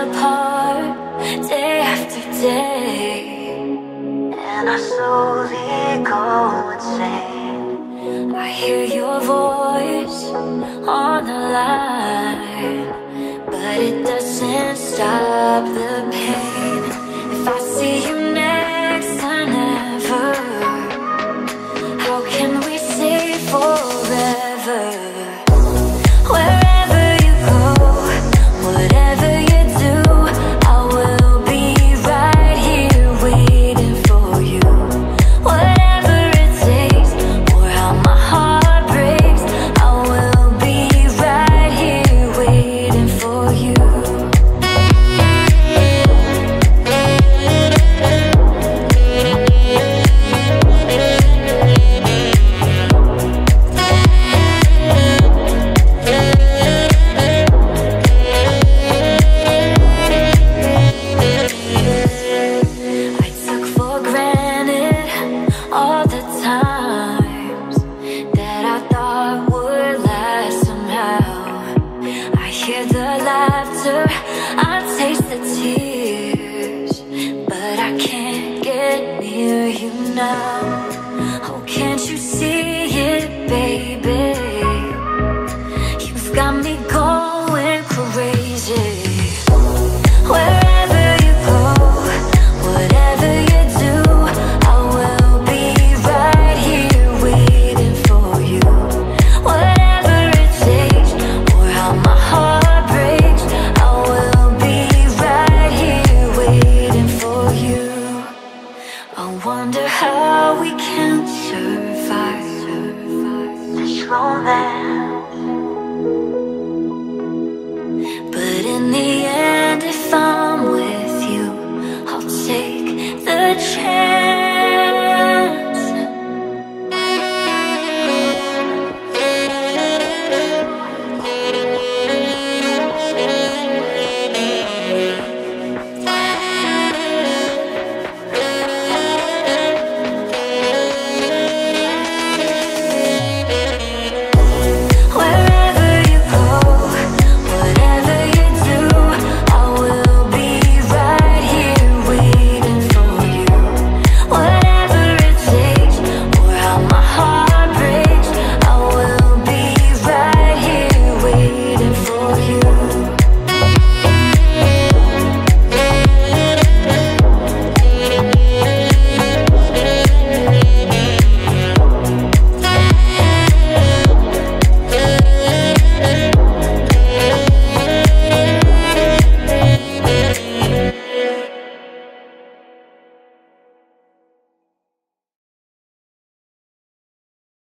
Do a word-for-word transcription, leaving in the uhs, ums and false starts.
apart day after day, and I slowly go insane. I hear your voice on the line, but it doesn't stop the pain. If I see you next to never, how can we say forever? Wherever you go, whatever you do, I will be right here waiting for you. Whatever it takes, or how my heart breaks, I will be right here waiting for you. All the times that I thought would last somehow, I hear the laughter, I taste the tears, but I can't get near you now.